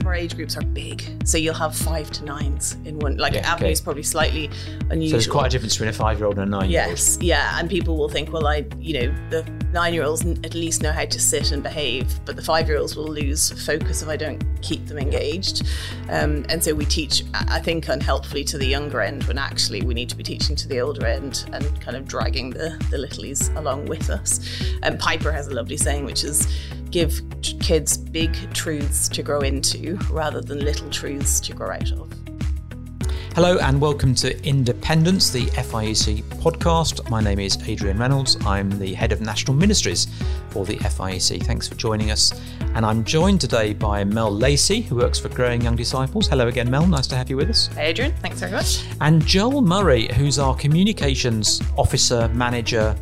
of our age groups are big. So you'll have 5 to 9s in one. Like Avenue is probably slightly unusual. So there's quite a difference between a 5-year-old and a 9-year-old. Yes, yeah. And people will think, well, the 9-year-olds at least know how to sit and behave, but the 5-year-olds will lose focus if I don't keep them engaged. And so we teach, I think, unhelpfully to the younger end, when actually we need to be teaching to the older end and kind of dragging the littlies along with us. And Piper has a lovely saying, which is, give kids big truths to grow into rather than little truths to grow out of. Hello and welcome to Independence, the FIEC podcast. My name is Adrian Reynolds. I'm the head of national ministries for the FIEC. Thanks for joining us. And I'm joined today by Mel Lacey, who works for Growing Young Disciples. Hello again, Mel. Nice to have you with us. Hey, Adrian. Thanks very much. And Joel Murray, who's our communications officer, manager,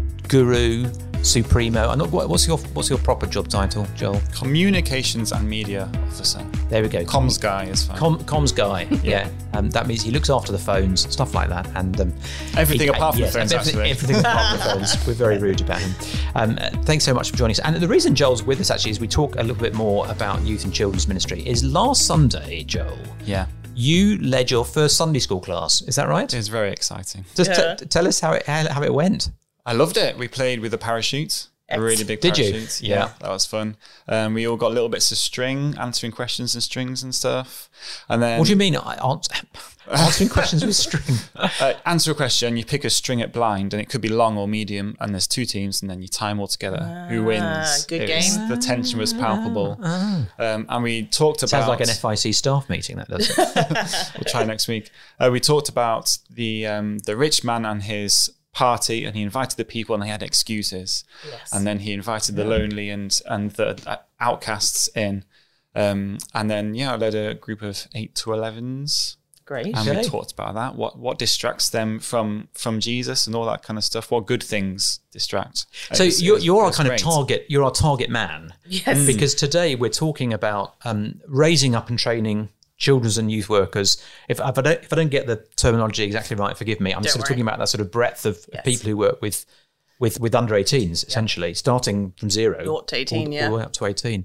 guru, supremo. What's your proper job title, Joel? Communications and media officer. There we go. Comms guy is fine. Comms guy. Yeah. That means he looks after the phones, stuff like that, and everything apart from the phones. Everything apart from the phones. We're very rude about him. Thanks so much for joining us. And the reason Joel's with us actually is we talk a little bit more about youth and children's ministry. Is last Sunday, Joel? Yeah. You led your first Sunday school class. Is that right? It was very exciting. Just tell us how it went. I loved it. We played with a parachute, a really big parachute. Did you? Yeah, that was fun. We all got little bits of string, answering questions and strings and stuff. And then, what do you mean answering questions with string? Answer a question, you pick a string at blind, and it could be long or medium, and there's 2 teams, and then you tie them all together. Who wins? Good game. The tension was palpable. And we talked about... Sounds like an FIC staff meeting, that does it. We'll try next week. We talked about the rich man and his party, and he invited the people and they had excuses. Yes. And then he invited the lonely and the outcasts in. And then, I led a group of 8 to 11s. Great. And we talked about that. What distracts them from Jesus and all that kind of stuff. What good things distract. So you're our kind of target. You're our target man. Yes. Because today we're talking about raising up and training children's and youth workers. If I don't get the terminology exactly right, forgive me. I'm sort of talking about that sort of breadth of people who work with under 18s, essentially, starting from 0 0 to 18, all the way up to 18.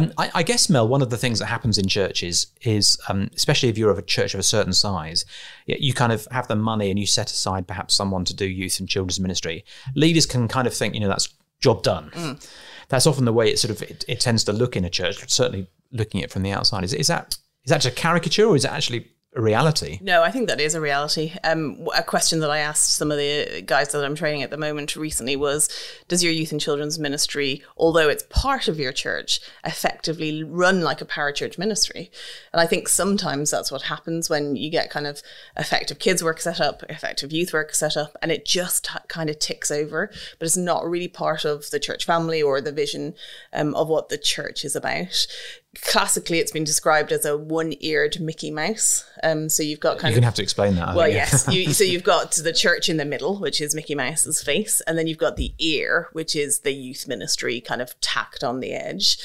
I guess, Mel, one of the things that happens in churches is, especially if you're of a church of a certain size, you kind of have the money and you set aside perhaps someone to do youth and children's ministry. Leaders can kind of think, that's job done. That's often the way it tends to look in a church, certainly looking at it from the outside. Is that just a caricature, or is it actually a reality? No, I think that is a reality. A question that I asked some of the guys that I'm training at the moment recently was, does your youth and children's ministry, although it's part of your church, effectively run like a parachurch ministry? And I think sometimes that's what happens when you get kind of effective kids work set up, effective youth work set up, and it just kind of ticks over, but it's not really part of the church family or the vision of what the church is about. Classically, it's been described as a one-eared Mickey Mouse. So you've got you're going to have to explain that. Yes. So you've got the church in the middle, which is Mickey Mouse's face, and then you've got the ear, which is the youth ministry kind of tacked on the edge,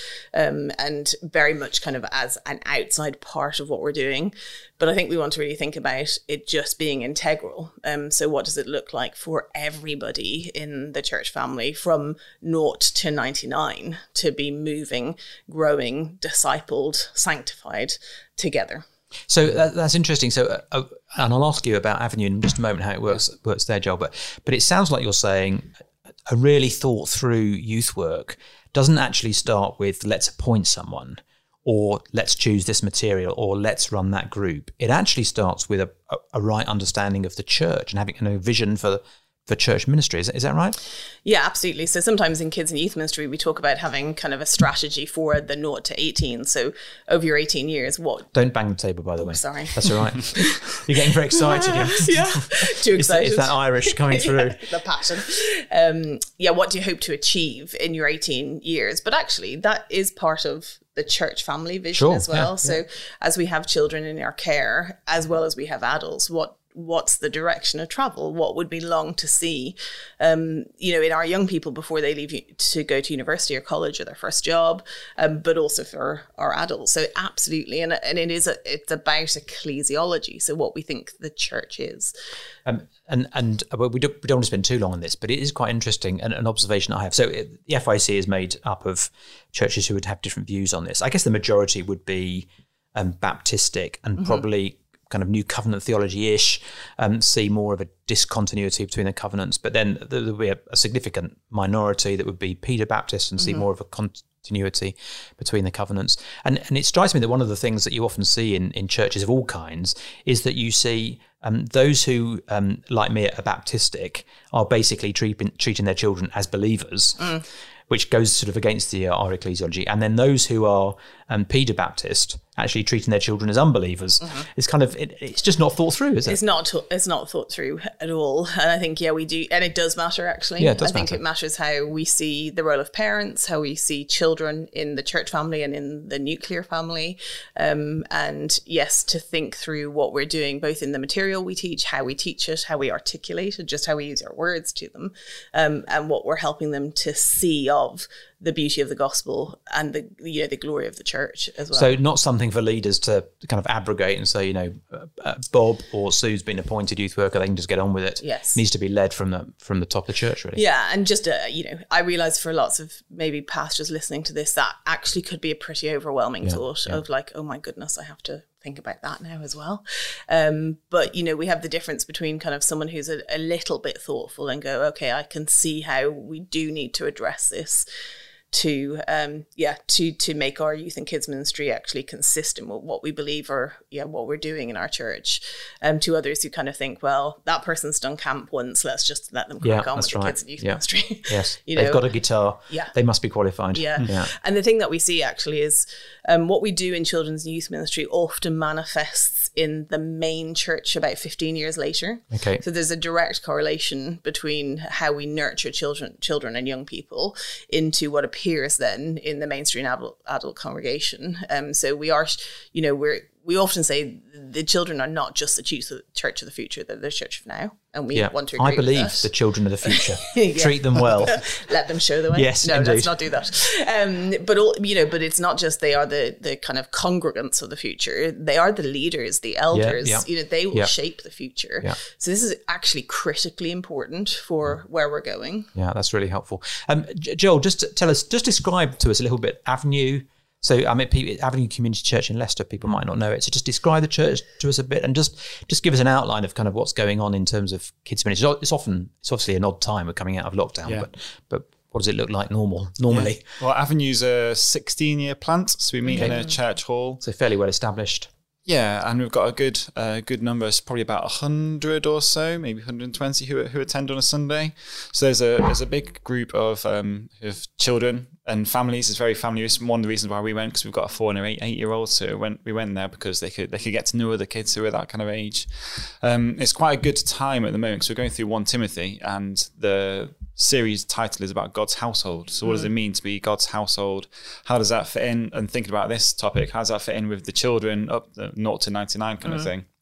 and very much kind of as an outside part of what we're doing. But I think we want to really think about it just being integral. So what does it look like for everybody in the church family from 0 to 99 to be moving, growing, discipled, sanctified together? So that's interesting. So, and I'll ask you about Avenue in just a moment, how it works there, Joel. But it sounds like you're saying a really thought through youth work doesn't actually start with let's appoint someone, or let's choose this material, or let's run that group. It actually starts with a right understanding of the church and having a vision for church ministry. Is that right? Yeah, absolutely. So sometimes in kids and youth ministry, we talk about having kind of a strategy for the 0 to 18. So over your 18 years, what... Don't bang the table, by the way. Sorry. That's all right. You're getting very excited. Yeah. Too excited. It's that Irish coming through. The passion. What do you hope to achieve in your 18 years? But actually, that is part of the church family vision as well. So as we have children in our care, as well as we have adults, what what's the direction of travel? What would we long to see, in our young people before they leave to go to university or college or their first job, but also for our adults. So absolutely. And it's about ecclesiology. So what we think the church is. And we don't want to spend too long on this, but it is quite interesting, and an observation I have. So the FIC is made up of churches who would have different views on this. I guess the majority would be Baptistic and probably kind of New Covenant theology-ish, see more of a discontinuity between the covenants. But then there will be a significant minority that would be Peter Baptist and see more of a continuity between the covenants. And it strikes me that one of the things that you often see in churches of all kinds is that you see those who, like me, are Baptistic, are basically treating their children as believers, which goes sort of against our ecclesiology. And then those who are Peter Baptist actually treating their children as unbelievers. It's kind of, it's just not thought through, is it? It's not thought through at all. And I think, we do. And it does matter, actually. Yeah, it does I think it matters how we see the role of parents, how we see children in the church family and in the nuclear family. And yes, to think through what we're doing, both in the material we teach, how we teach it, how we articulate it, just how we use our words to them, and what we're helping them to see of the beauty of the gospel and the glory of the church as well. So not something for leaders to kind of abrogate and say, Bob or Sue's been appointed youth worker, they can just get on with it. Yes. It needs to be led from the top of the church, really. Yeah, and just, I realise for lots of maybe pastors listening to this, that actually could be a pretty overwhelming thought of like, oh my goodness, I have to think about that now as well. But, we have the difference between kind of someone who's a little bit thoughtful and go, okay, I can see how we do need to address this to make our youth and kids ministry actually consistent with what we believe or what we're doing in our church. To others who kind of think, well, that person's done camp once, let's just let them crack on with the kids and youth ministry. Yes, they've got a guitar. Yeah, they must be qualified. Yeah. And the thing that we see actually is what we do in children's and youth ministry often manifests in the main church about 15 years later. Okay. So there's a direct correlation between how we nurture children and young people into what appears then in the mainstream adult congregation. So we are, we often say the children are not just the church of the future, they're the church of now. And we want to agree I believe with that. The children of the future. Treat them well. Let them show the way. Yes, no, indeed. Let's not do that. But it's not just they are the kind of congregants of the future. They are the leaders, the elders. They will shape the future. Yeah. So this is actually critically important for where we're going. Yeah, that's really helpful. Joel, just describe to us a little bit Avenue. So, Avenue Community Church in Leicester, people might not know it. So just describe the church to us a bit and just give us an outline of kind of what's going on in terms of kids ministry. It's obviously an odd time. We're coming out of lockdown, but what does it look like normally? Yeah. Well, Avenue's a 16-year plant, so we meet in a church hall. So fairly well established. Yeah, and we've got a good number. It's probably about 100 or so, maybe 120 who attend on a Sunday. So there's a big group of children and families. It's very family. It's one of the reasons why we went, because we've got a 4 and an 8-year-old. So we went there because they could get to know other kids who are that kind of age. It's quite a good time at the moment because we're going through 1 Timothy, and the series title is about God's household. So what does it mean to be God's household? How does that fit in? And thinking about this topic, how does that fit in with the children up the 0 to 99 kind of thing?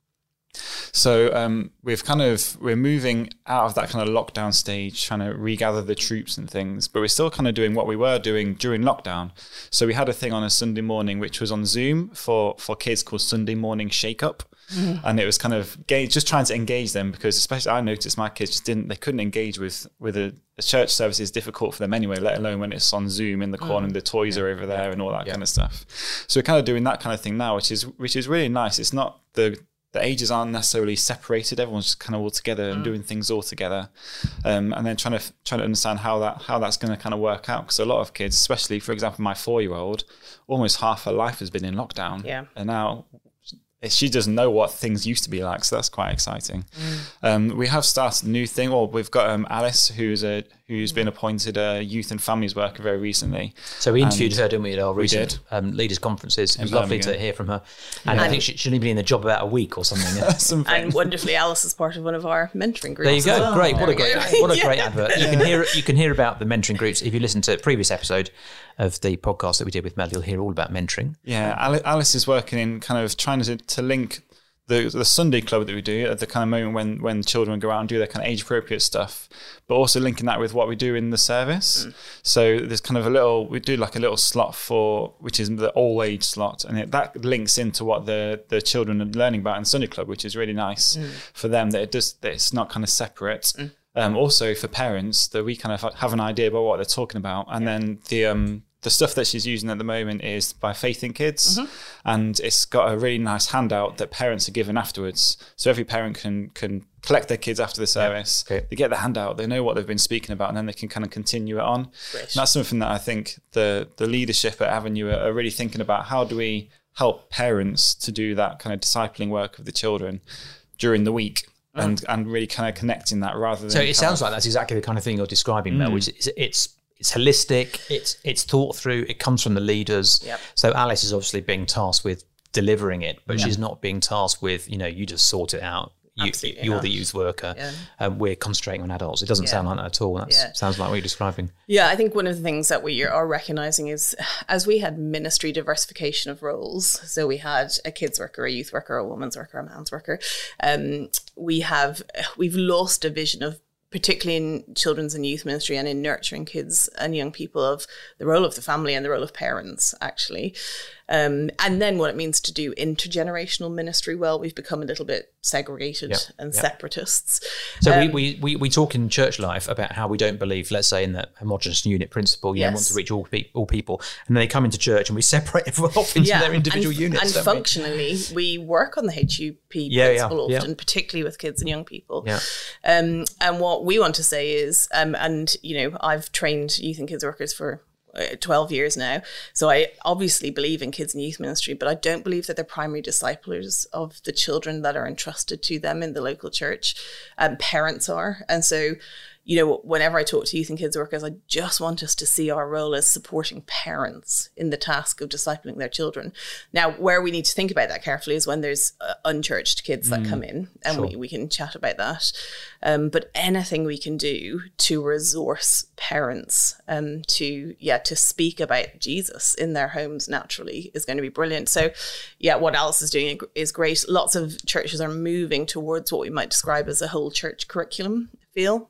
So we're moving out of that kind of lockdown stage, trying to regather the troops and things, but we're still kind of doing what we were doing during lockdown. So we had a thing on a Sunday morning, which was on Zoom for kids, called Sunday Morning Shake Up. And it was kind of just trying to engage them, because especially I noticed my kids they couldn't engage with a church service. Is difficult for them anyway, let alone when it's on Zoom in the corner and the toys are over there and all that kind of stuff. So we're kind of doing that kind of thing now, which is really nice. It's not the ages aren't necessarily separated. Everyone's just kind of all together and doing things all together, and then trying to understand how that's going to kind of work out. Because a lot of kids, especially for example my 4-year-old, almost half her life has been in lockdown, and now she doesn't know what things used to be like, so that's quite exciting. We have started a new thing. Well, we've got Alice, who's been appointed a youth and families worker very recently. So we interviewed her, didn't we, at our recent leaders conferences. It was lovely to hear from her. And I think she'd only been in the job about a week or something. And wonderfully, Alice is part of one of our mentoring groups. There you go. Well. Great. What a great advert. You can hear about the mentoring groups. If you listen to a previous episode of the podcast that we did with Mel, you'll hear all about mentoring. Yeah, Alice is working in kind of trying to link the Sunday club that we do at the kind of moment when children go out and do their kind of age appropriate stuff, but also linking that with what we do in the service. So there's kind of we do like a little slot which is the all age slot, and that links into what the children are learning about in Sunday club, which is really nice for them, that it's not kind of separate. Also for parents, that we kind of have an idea about what they're talking about, and then the stuff that she's using at the moment is by Faith in Kids, and it's got a really nice handout that parents are given afterwards. So every parent can collect their kids after the service. They get the handout, they know what they've been speaking about, and then they can kind of continue it on. And that's something that I think the leadership at Avenue are really thinking about. How do we help parents to do that kind of discipling work of the children during the week? And really kind of connecting that rather than... So it sounds like that's exactly the kind of thing you're describing, Mel, which is it's holistic, it's thought through, it comes from the leaders. So Alice is obviously being tasked with delivering it, but she's not being tasked with, you just sort it out. You're the youth worker. We're concentrating on adults. It doesn't sound like that at all. That sounds like what you're describing. Yeah, I think one of the things that we are recognizing is, as we had ministry diversification of roles, so we had a kids worker, a youth worker, a women's worker, a man's worker, we've lost a vision of, particularly in children's and youth ministry and in nurturing kids and young people, of the role of the family and the role of parents, actually. And then what it means to do intergenerational ministry well. We've become a little bit segregated and separatists. So we talk in church life about how we don't believe, let's say, in the homogenous unit principle, want to reach all people. And then they come into church and we separate everyone off into their individual units. And functionally, we work on the HUP principle often, particularly with kids and young people. And what we want to say is, I've trained youth and kids workers for 12 years now. So I obviously believe in kids and youth ministry, but I don't believe that they're primary disciplers of the children that are entrusted to them in the local church. Parents are. And so, whenever I talk to youth and kids workers, I just want us to see our role as supporting parents in the task of discipling their children. Now, where we need to think about that carefully is when there's unchurched kids that come in, and we can chat about that. But anything we can do to resource parents to speak about Jesus in their homes naturally is going to be brilliant. So, what Alice is doing is great. Lots of churches are moving towards what we might describe as a whole church curriculum feel.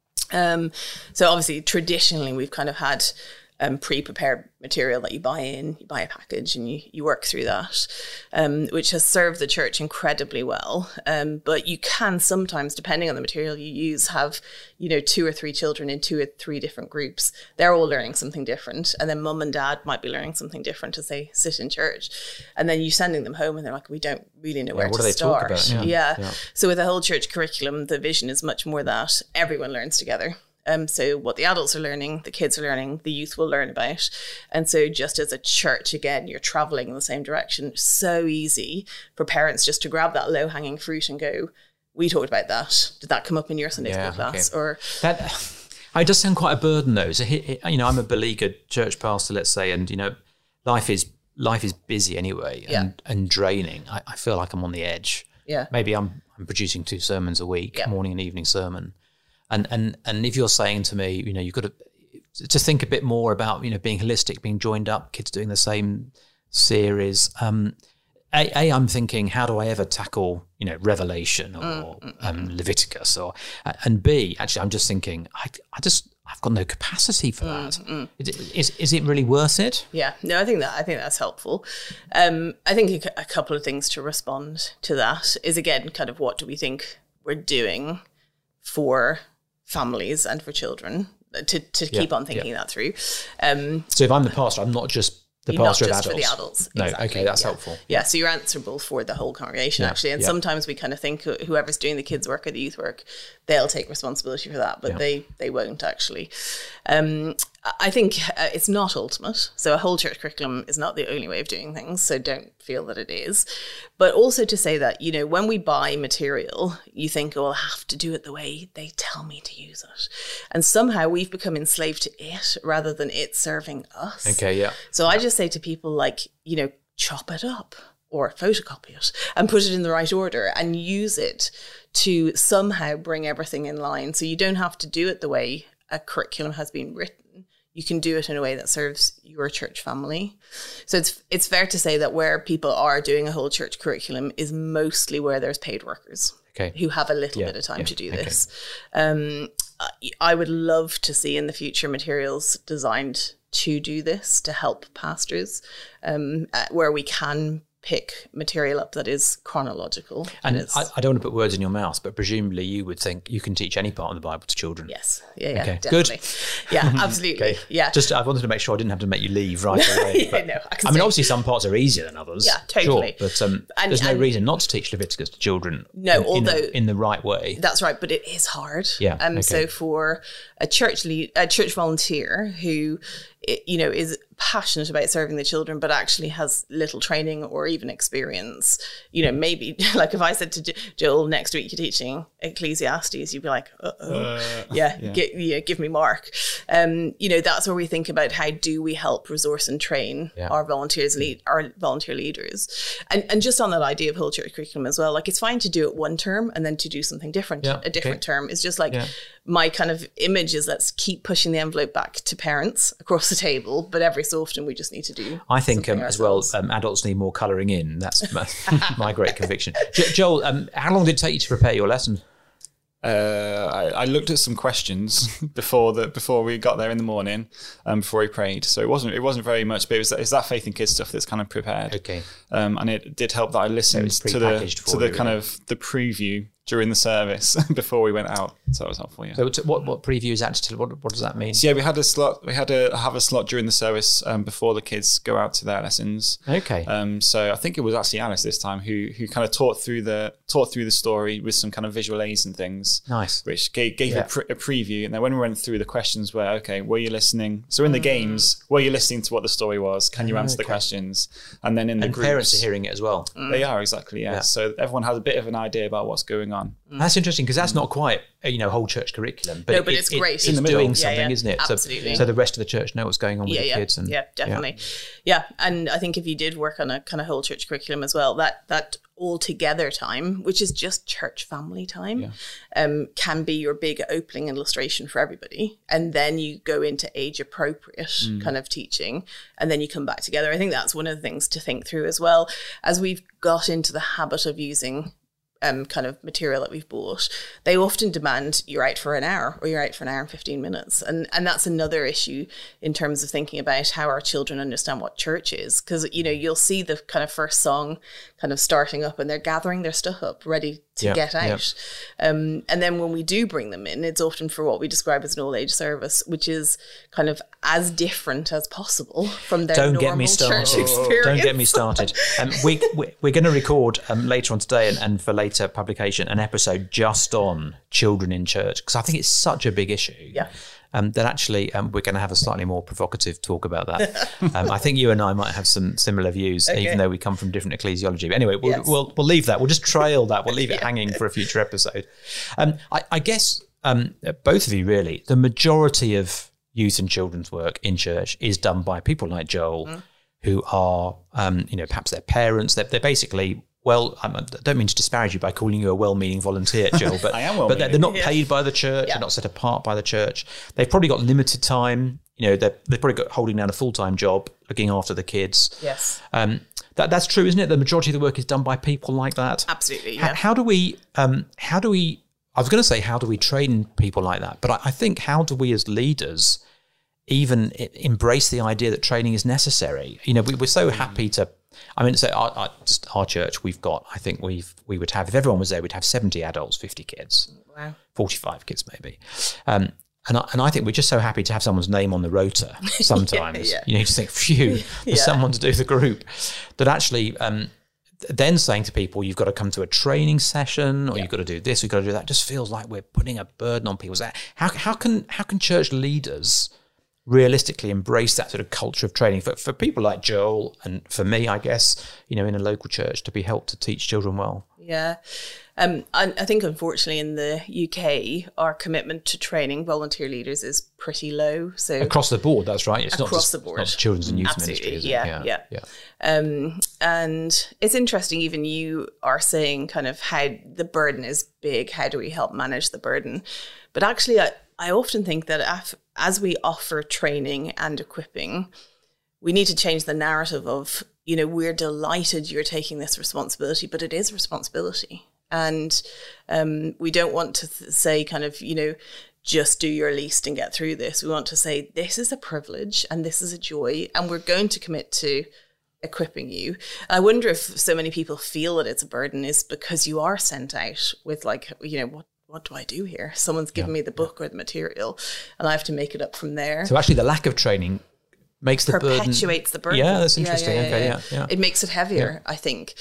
So obviously, traditionally, we've kind of had pre-prepared material that you buy a package and you work through that, which has served the church incredibly well. But you can sometimes, depending on the material you use, have, 2 or 3 children in 2 or 3 different groups. They're all learning something different. And then mum and dad might be learning something different as they sit in church. And then you're sending them home and they're like, we don't really know where to start. What do they talk about? So with the whole church curriculum, the vision is much more that everyone learns together. So what the adults are learning, the kids are learning, the youth will learn about. And so just as a church, again, you're traveling in the same direction. It's so easy for parents just to grab that low-hanging fruit and go, we talked about that. Did that come up in your Sunday school class? Okay. Or it does sound quite a burden, though. So, I'm a beleaguered church pastor, let's say, and, life is busy anyway and draining. I feel like I'm on the edge. Yeah. Maybe I'm producing 2 sermons a week, morning and evening sermon. And if you're saying to me, you've got to think a bit more about, being holistic, being joined up, kids doing the same series. I'm thinking, how do I ever tackle, Revelation or Leviticus, and B, actually, I'm just thinking, I've got no capacity for that. Is it really worth it? Yeah, no, I think that's helpful. I think a couple of things to respond to that is, again, kind of what do we think we're doing for families and for children to keep on thinking that through. So if I'm the pastor, I'm not just the pastor of adults. For the adults. No, exactly. Okay, that's helpful. Yeah, so you're answerable for the whole congregation, actually. And sometimes we kind of think whoever's doing the kids' work or the youth work, they'll take responsibility for that, but they won't actually. I think it's not ultimate. So a whole church curriculum is not the only way of doing things, so don't feel that it is. But also to say that, when we buy material, you think, I'll have to do it the way they tell me to use it. And somehow we've become enslaved to it rather than it serving us. Okay, yeah. So I just say to people chop it up or photocopy it and put it in the right order and use it to somehow bring everything in line. So you don't have to do it the way a curriculum has been written. you can do it in a way that serves your church family. So it's fair to say that where people are doing a whole church curriculum is mostly where there's paid workers who have a little bit of time to do this. I would love to see in the future materials designed to do this, to help pastors, where we can pick material up that is chronological. And I don't want to put words in your mouth, but presumably you would think you can teach any part of the Bible to children. Yes. Yeah, okay. Definitely. Good. Yeah, absolutely. Okay. Yeah. Just I wanted to make sure I didn't have to make you leave right away. I mean, obviously some parts are easier than others. Yeah, totally. Sure, but there's no reason not to teach Leviticus to children. No, although in the right way. That's right, but it is hard. Yeah. So for a church volunteer who, is passionate about serving the children, but actually has little training or even experience, maybe like if I said to Joel, next week you're teaching Ecclesiastes, you'd be like, give me Mark. That's where we think about how do we help resource and train our volunteer leaders. And just on that idea of whole church curriculum as well, like it's fine to do it one term and then to do something different a different term. It's just like my kind of image is let's keep pushing the envelope back to parents across the table, but every so often we just need to do. I think as well, adults need more colouring in. That's my great conviction. Joel, how long did it take you to prepare your lesson? I looked at some questions before we got there in the morning, before we prayed. So it wasn't very much, but it's that Faith and Kids stuff that's kind of prepared. Okay. And it did help that I listened to the kind of the preview during the service before we went out. So that was helpful. Yeah. So what preview is that? What does that mean? So we had a slot. We had to have a slot during the service before the kids go out to their lessons. Okay. So I think it was actually Alice this time who kind of taught through the story with some kind of visual aids and things. Nice. Which gave a preview. And then when we went through the questions, were you listening? So in the games, were you listening to what the story was? Can you answer the questions? And then in the groups, parents are hearing it as well. They are, exactly. Yeah. So everyone has a bit of an idea about what's going on. That's interesting because that's not quite whole church curriculum, but it's great. It's doing something, isn't it? Absolutely. So the rest of the church know what's going on with the kids. And, definitely. Yeah, and I think if you did work on a kind of whole church curriculum as well, that all together time, which is just church family time, can be your big opening illustration for everybody. And then you go into age appropriate kind of teaching, and then you come back together. I think that's one of the things to think through as well, as we've got into the habit of using kind of material that we've bought. They often demand you're out for an hour or you're out for an hour and 15 minutes. And that's another issue in terms of thinking about how our children understand what church is. Because, you'll see the kind of first song kind of starting up and they're gathering their stuff up ready to get out. And then when we do bring them in, it's often for what we describe as an all age service, which is kind of as different as possible from their normal church experience. Don't get me started. We're going to record later on today and for later publication an episode just on children in church, because I think it's such a big issue. Yeah. That actually we're going to have a slightly more provocative talk about that. I think you and I might have some similar views, even though we come from different ecclesiology. But anyway, we'll leave that. We'll just trail that. We'll leave it hanging for a future episode. I guess both of you really, the majority of youth and children's work in church is done by people like Joel, who are, perhaps their parents. They're basically. Well, I don't mean to disparage you by calling you a well-meaning volunteer, Joel, but I am well-meaning. But they're not paid by the church. They're not set apart by the church. They've probably got limited time. They've probably got holding down a full-time job, looking after the kids. Yes. That's true, isn't it? The majority of the work is done by people like that. Absolutely. Yeah. How do we? I was going to say, how do we train people like that? But I think, how do we as leaders even embrace the idea that training is necessary? We're so happy to. I mean, so our church, we've got, I think we would have, if everyone was there, we'd have 70 adults, 50 kids, 45 kids maybe. And I think we're just so happy to have someone's name on the rota sometimes. You just think, phew, there's someone to do the group. That actually, then saying to people, you've got to come to a training session, or you've got to do this, you've got to do that, just feels like we're putting a burden on people. How can church leaders realistically embrace that sort of culture of training for people like Joel and for me, I guess, in a local church, to be helped to teach children well? Yeah. I think, unfortunately, in the UK, our commitment to training volunteer leaders is pretty low. So across the board, that's right. It's across the board. Not just children's and youth Absolutely. ministry, is it? Yeah. And it's interesting, even you are saying kind of how the burden is big. How do we help manage the burden? But actually, I often think that as we offer training and equipping, we need to change the narrative of, we're delighted you're taking this responsibility, but it is responsibility. And we don't want to say kind of, just do your least and get through this. We want to say, this is a privilege and this is a joy, and we're going to commit to equipping you. I wonder if so many people feel that it's a burden is because you are sent out with like, what do I do here? Someone's given me the book or the material and I have to make it up from there. So actually the lack of training makes the burden... Perpetuates the burden. Yeah, that's interesting. Yeah. It makes it heavier, I think.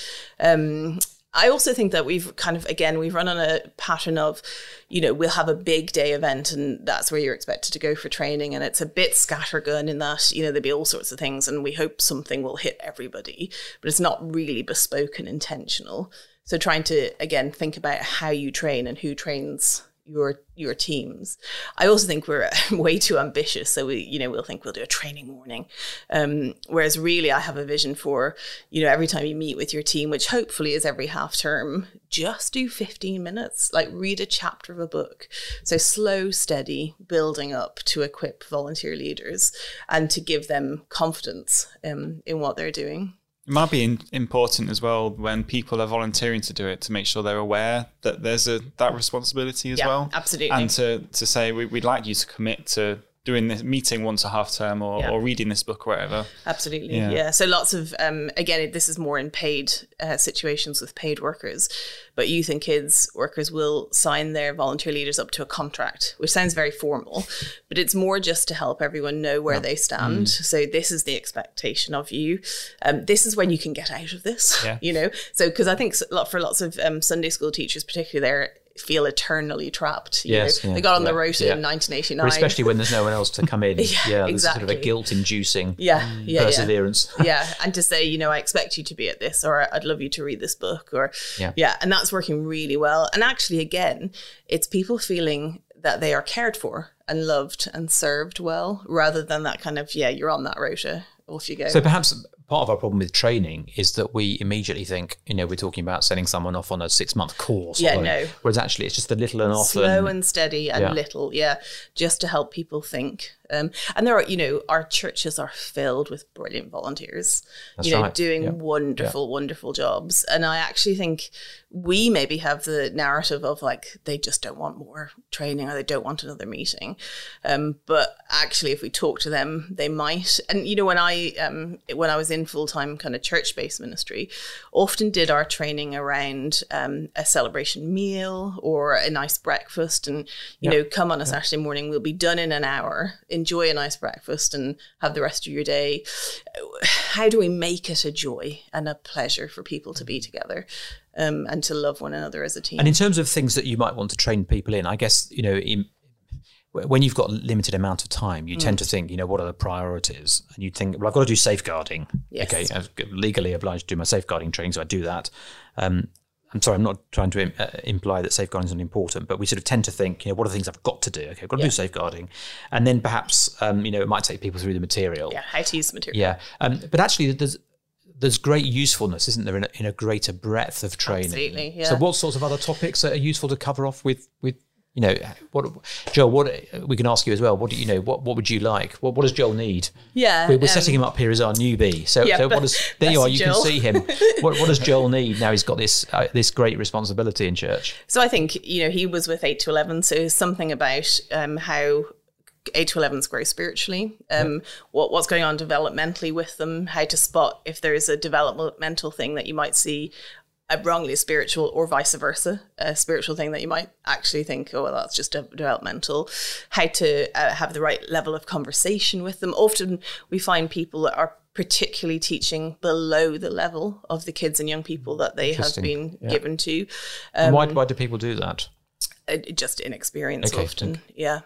I also think that we've kind of, again, we've run on a pattern of, we'll have a big day event and that's where you're expected to go for training. And it's a bit scattergun in that, there'll be all sorts of things and we hope something will hit everybody, but it's not really bespoke and intentional. So trying to, again, think about how you train and who trains your teams. I also think we're way too ambitious. So we'll think we'll do a training morning. Whereas really I have a vision for, every time you meet with your team, which hopefully is every half term, just do 15 minutes, like read a chapter of a book. So slow, steady building up to equip volunteer leaders and to give them confidence in what they're doing. It might be important as well when people are volunteering to do it to make sure they're aware that there's that responsibility as well. Absolutely. And to say we'd like you to commit to doing this meeting once a half term or reading this book or whatever. Absolutely. Yeah. So lots of, again, this is more in paid situations with paid workers, but youth and kids workers will sign their volunteer leaders up to a contract, which sounds very formal, but it's more just to help everyone know where they stand. So this is the expectation of you. This is when you can get out of this, So, because I think for lots of Sunday school teachers, particularly, they're feel eternally trapped. They got on the rota in 1989. Or especially when there's no one else to come in. There's exactly. Sort of a guilt-inducing perseverance. And to say, I expect you to be at this, or I'd love you to read this book, or and that's working really well. And actually, again, it's people feeling that they are cared for and loved and served well, rather than that kind of, you're on that rota, off you go. So perhaps part of our problem with training is that we immediately think, we're talking about sending someone off on a 6-month course. Whereas actually it's just a little and often. Slow and steady and little, just to help people think. And there are, our churches are filled with brilliant volunteers, doing wonderful, wonderful jobs. And I actually think we maybe have the narrative of like, they just don't want more training or they don't want another meeting. But actually, if we talk to them, they might. And, when I was in full-time kind of church-based ministry, often did our training around a celebration meal or a nice breakfast. And, come on a Saturday morning, we'll be done in an hour. Enjoy a nice breakfast and have the rest of your day. How do we make it a joy and a pleasure for people to be together and to love one another as a team? And in terms of things that you might want to train people in, I guess, when you've got a limited amount of time, you tend to think, what are the priorities? And you think, well, I've got to do safeguarding. Yes. Okay, I'm legally obliged to do my safeguarding training, so I do that. I'm sorry, I'm not trying to imply that safeguarding is unimportant, but we sort of tend to think, what are the things I've got to do? Okay, I've got to do safeguarding. And then perhaps, it might take people through the material. Yeah, how to use the material. Yeah, but actually there's great usefuln's, isn't there, in a greater breadth of training? Absolutely, yeah. So what sorts of other topics are useful to cover off with Joel, what we can ask you as well, what would you like? What does Joel need? Yeah. We're setting him up here as our newbie. So what does, there you are, you can see him. What does Joel need now he's got this great responsibility in church? So I think, he was with 8 to 11, so something about how 8 to 11s grow spiritually, what's going on developmentally with them, how to spot if there's a developmental thing that you might see wrongly spiritual or vice versa, a spiritual thing that you might actually think, oh, well, that's just developmental, how to have the right level of conversation with them. Often we find people that are particularly teaching below the level of the kids and young people that they have been given to. Why do people do that? Just inexperience often.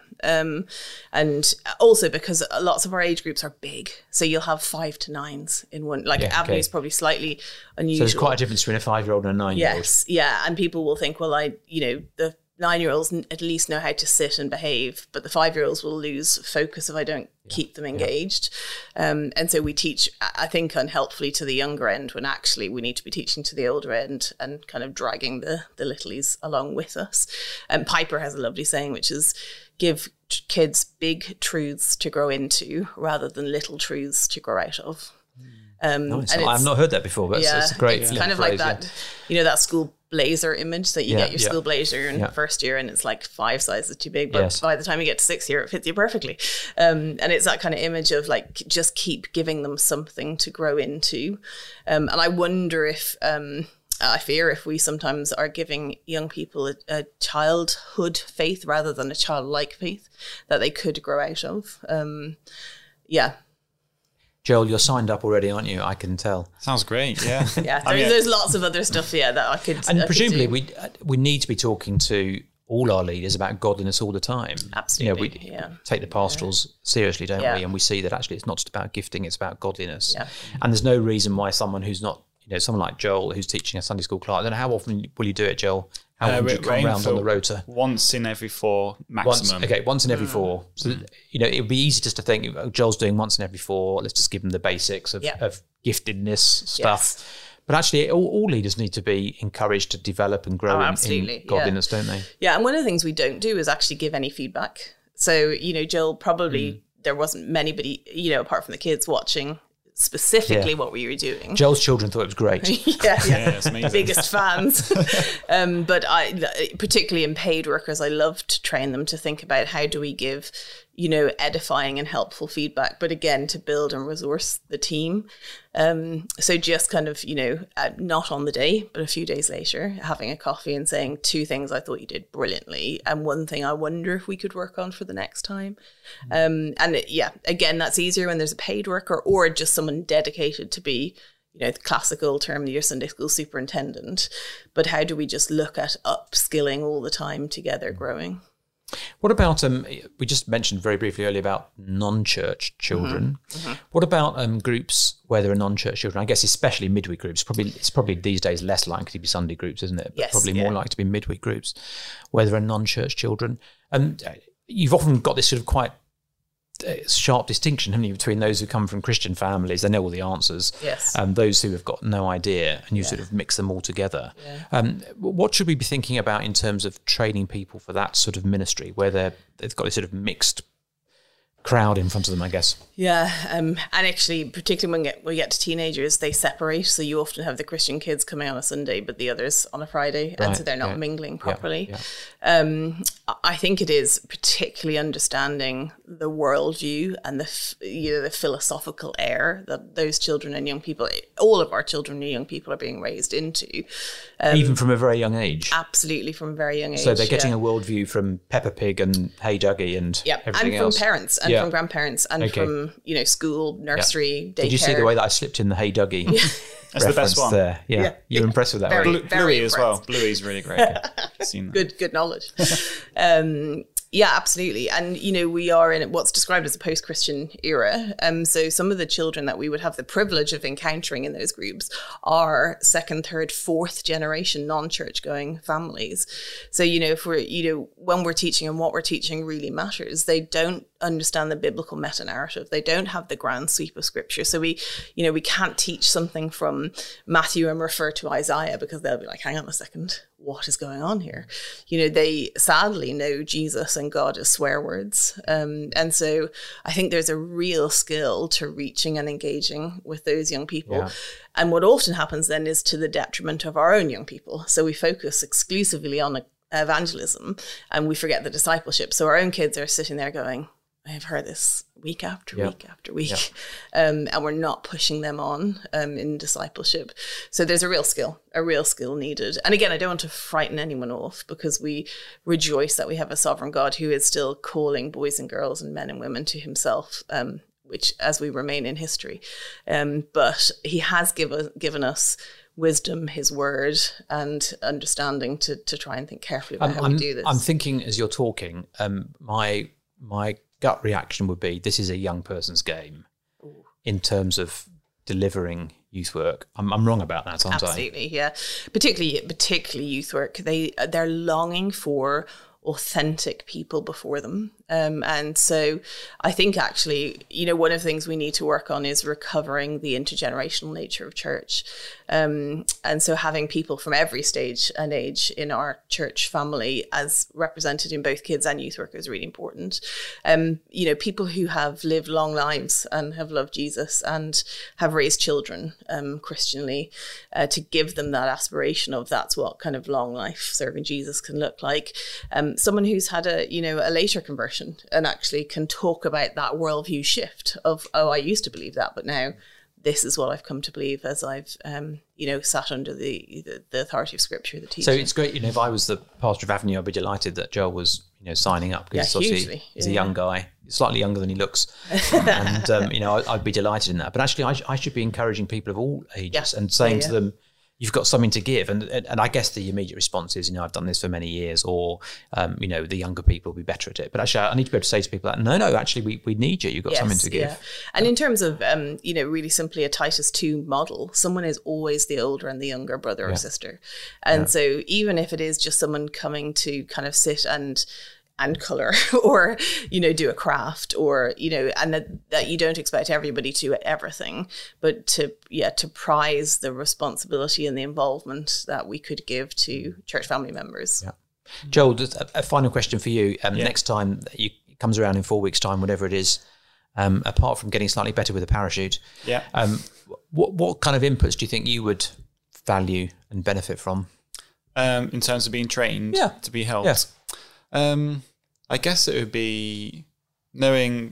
And also because lots of our age groups are big, so you'll have 5 to 9s in one, Avenue is probably slightly unusual. So there's quite a difference between a 5-year-old and a 9-year-old. Yes, and people will think, well, the 9-year-olds at least know how to sit and behave, but the 5-year-olds will lose focus if I don't keep them engaged. And so we teach, I think, unhelpfully to the younger end, when actually we need to be teaching to the older end and kind of dragging the littlies along with us. And Piper has a lovely saying, which is give kids big truths to grow into rather than little truths to grow out of. Nice. I've not heard that before, but it's great. It's kind of phrase, like that, that school blazer image that you get your school blazer in the first year and it's like 5 sizes too big, but by the time you get to 6th year, it fits you perfectly. And it's that kind of image of like, just keep giving them something to grow into. And I wonder if, I fear if we sometimes are giving young people a childhood faith rather than a childlike faith that they could grow out of. Joel, you're signed up already, aren't you? I can tell. Sounds great. Yeah. Yeah. There's lots of other stuff. Yeah, that I could. And presumably, we need to be talking to all our leaders about godliness all the time. Absolutely. We take the pastorals seriously, don't we? And we see that actually it's not just about gifting; it's about godliness. Yeah. And there's no reason why someone who's not, someone like Joel who's teaching a Sunday school class. I don't know how often will you do it, Joel? How often do you come around on the rota? Once in every 4 maximum. Once in every 4. So, it would be easy just to think, Joel's doing once in every 4, let's just give him the basics of giftedness stuff. Yes. But actually, all leaders need to be encouraged to develop and grow in godliness, don't they? Yeah, and one of the things we don't do is actually give any feedback. So, Joel, probably there wasn't anybody, apart from the kids watching specifically what we were doing. Joel's children thought it was great. It's amazing. Biggest fans. But I, particularly in paid workers, I love to train them to think about how do we give, edifying and helpful feedback, but again, to build and resource the team. So just kind of, not on the day, but a few days later, having a coffee and saying 2 things I thought you did brilliantly and 1 thing I wonder if we could work on for the next time. Again, that's easier when there's a paid worker or just someone dedicated to be, the classical term, your Sunday school superintendent. But how do we just look at upskilling all the time together, growing? What about, we just mentioned very briefly earlier about non-church children. What about groups where there are non-church children? I guess especially midweek groups. It's probably these days less likely to be Sunday groups, isn't it? Yes, probably more likely to be midweek groups where there are non-church children. And you've often got this sort of quite sharp distinction, haven't you, between those who come from Christian families, they know all the answers, and those who have got no idea, and you sort of mix them all together. What should we be thinking about in terms of training people for that sort of ministry, where they've got a sort of mixed crowd in front of them, I guess? And actually, particularly when we get to teenagers, they separate. So you often have the Christian kids coming on a Sunday, but the others on a Friday, and so they're not mingling properly. I think it is particularly understanding the worldview and the philosophical air that those children and young people, all of our children and young people, are being raised into, even from a very young age. Absolutely, from a very young age. So they're getting a worldview from Peppa Pig and Hey Dougie and everything else, and from parents and from grandparents and from school, nursery, daycare. Did you see the way that I slipped in the Hey Dougie? That's the best one. There. You're impressed with that, right? Bluey as well. Bluey's really great. Seen that. Good knowledge. Absolutely. And, we are in what's described as a post-Christian era. So some of the children that we would have the privilege of encountering in those groups are 2nd, 3rd, 4th generation non-church going families. So, if we're, when we're teaching and what we're teaching really matters, they don't understand the biblical meta-narrative. They don't have the grand sweep of scripture. So we can't teach something from Matthew and refer to Isaiah because they'll be like, hang on a second, what is going on here? They sadly know Jesus and God as swear words. And so I think there's a real skill to reaching and engaging with those young people. Yeah. And what often happens then is to the detriment of our own young people. So we focus exclusively on evangelism and we forget the discipleship. So our own kids are sitting there going, I've heard this week after week after week, and we're not pushing them on in discipleship. So there's a real skill needed. And again, I don't want to frighten anyone off because we rejoice that we have a sovereign God who is still calling boys and girls and men and women to himself, which as we remain in history. But he has given us wisdom, his word, and understanding to try and think carefully about how we do this. I'm thinking as you're talking, my gut reaction would be this is a young person's game in terms of delivering youth work. I'm wrong about that, aren't I? Absolutely, yeah. Particularly youth work. They're longing for authentic people before them. And so I think actually, one of the things we need to work on is recovering the intergenerational nature of church. And so having people from every stage and age in our church family as represented in both kids and youth work is really important. People who have lived long lives and have loved Jesus and have raised children Christianly, to give them that aspiration of that's what kind of long life serving Jesus can look like. Someone who's had a later conversion and actually can talk about that worldview shift of, I used to believe that, but now this is what I've come to believe as I've, sat under the authority of Scripture, the teaching. So it's great, if I was the pastor of Avenue, I'd be delighted that Joel was, signing up, because obviously he's a young guy, slightly younger than he looks, and I'd be delighted in that. But actually, I should be encouraging people of all ages and saying to them, you've got something to give. And I guess the immediate response is, I've done this for many years, or, the younger people will be better at it. But actually, I need to be able to say to people that, no, actually, we need you. You've got something to give. Yeah. And in terms of, really simply a Titus 2 model, someone is always the older and the younger brother or sister. And so even if it is just someone coming to kind of sit and colour or, do a craft or, and that you don't expect everybody to do everything, but to prize the responsibility and the involvement that we could give to church family members. Yeah. Joel, just a final question for you. Next time it comes around in 4 weeks' time, whatever it is, apart from getting slightly better with a parachute, what kind of inputs do you think you would value and benefit from? In terms of being trained to be helped? Yeah. I guess it would be knowing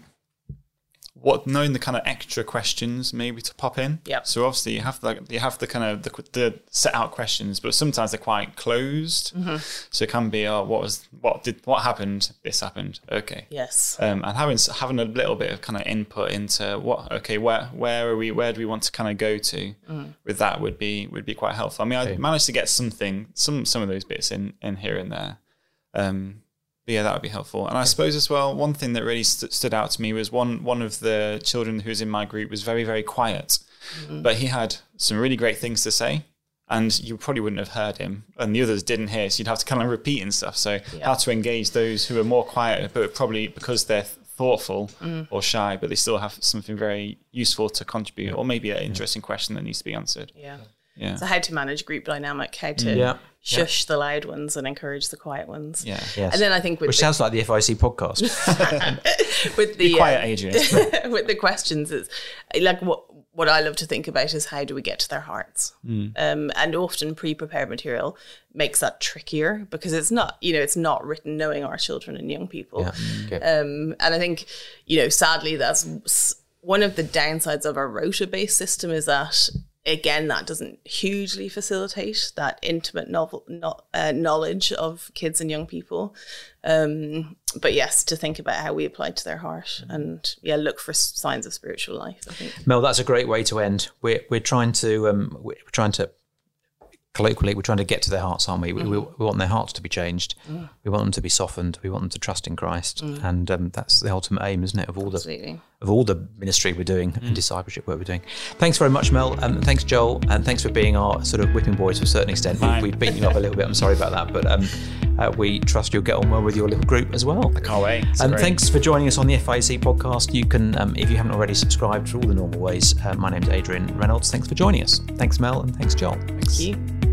the kind of extra questions maybe to pop in. Yeah. So obviously you have the kind of the set out questions, but sometimes they're quite closed. Mm-hmm. So it can be, what happened? This happened. Okay. Yes. And having a little bit of kind of input into where are we? Where do we want to kind of go to? With that would be quite helpful. I mean, I managed to get some of those bits in here and there. But yeah, that would be helpful. And I suppose as well, one thing that really stood out to me was one of the children who was in my group was very, very quiet. Mm-hmm. But he had some really great things to say. And you probably wouldn't have heard him. And the others didn't hear. So you'd have to kind of repeat and stuff. So how to engage those who are more quiet, but probably because they're thoughtful or shy, but they still have something very useful to contribute, or maybe an interesting question that needs to be answered. Yeah. Yeah. So how to manage group dynamic, how to shush the loud ones and encourage the quiet ones. Yeah. Yes. And then I think which sounds like the FIC podcast. With the quiet Adrian. With the questions, is like what I love to think about is how do we get to their hearts? And often pre-prepared material makes that trickier because it's not written knowing our children and young people. Yeah. Okay. And I think, sadly, that's one of the downsides of our rota-based system is that, again, that doesn't hugely facilitate that intimate knowledge of kids and young people. But yes, to think about how we apply to their heart and look for signs of spiritual life, I think. Mel, that's a great way to end. We're trying to colloquially, we're trying to get to their hearts, aren't we? We want their hearts to be changed. We want them to be softened. We want them to trust in Christ. And that's the ultimate aim, isn't it, of all the ministry we're doing and discipleship work we're doing. Thanks very much, Mel. Thanks, Joel. And thanks for being our sort of whipping boys to a certain extent. We've beaten you up a little bit. I'm sorry about that. But we trust you'll get on well with your little group as well. I can't wait. And thanks for joining us on the FIC podcast. You can, if you haven't already subscribed through all the normal ways, my name's Adrian Reynolds. Thanks for joining us. Thanks, Mel. And thanks, Joel. Thank you.